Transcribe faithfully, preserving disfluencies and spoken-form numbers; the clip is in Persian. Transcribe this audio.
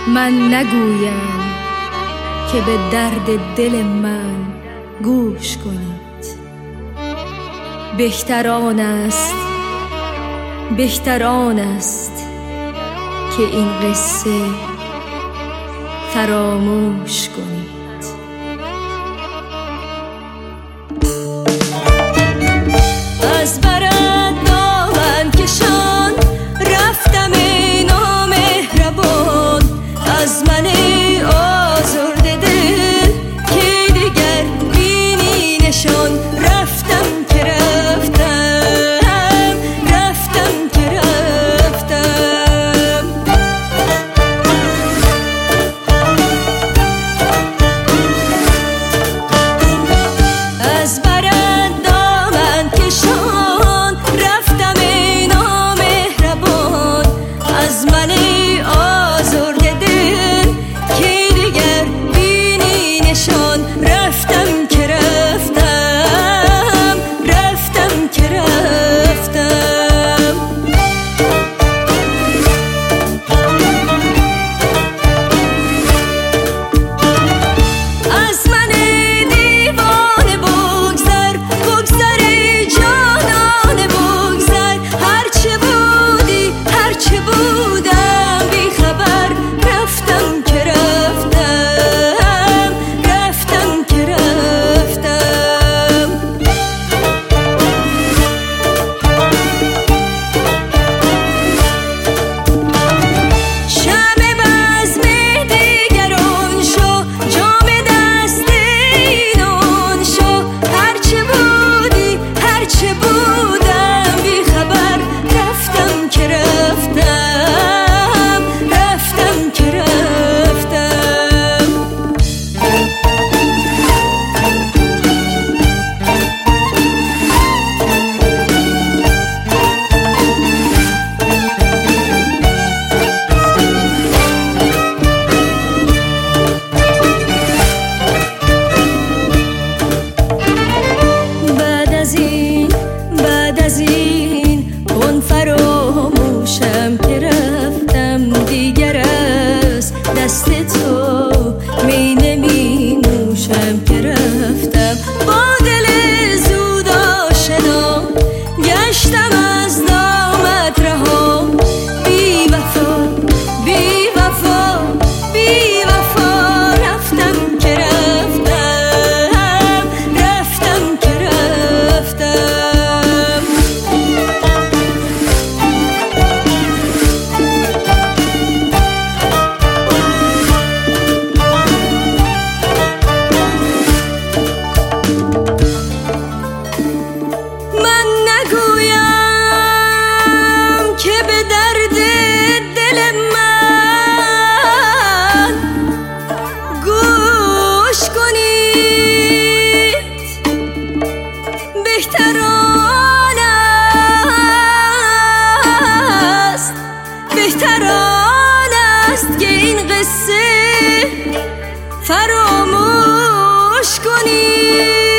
من نگویم که به درد دل من گوش کنید. بهتر آن است بهتر آن است که این قصه فراموش کنید. از برد دامن کشان رفتم ای نامهربان، از من ای آزرده دل که دیگر بینی نشان. رفتم که رفتم رفتم که رفتم. از برد دامن کشان رفتم ای نامهربان، از من ای آزرده دل که دیگر بینی نشان. رفتم که رفتم رفتم که رفتم. از من ای دیوانه بگذر بگذر ای جانانه بگذر، هرچه بودی هرچه بودم بی خبر. رفتم که رفتم رفتم که رفتم. شمع بزم دیگران شو، جام دست اینان شو، هرچه بودی هرچه بودم بی خبر. رفتم که رفتم رفتم که رفتم. بعد از این بعد از این کن فراموشم که رفتم، دیگر از دست تو می نمی نوشم که رفتم. با دل زود آشنا گشتم از نامت رها، بی وفا بی وفا بی وفا. رفتم که رفتم رفتم که رفتم. من نگویم که به درد دل من گوش کنید. بهتر آن است بهتر آن است که این قصه فراموش کنید.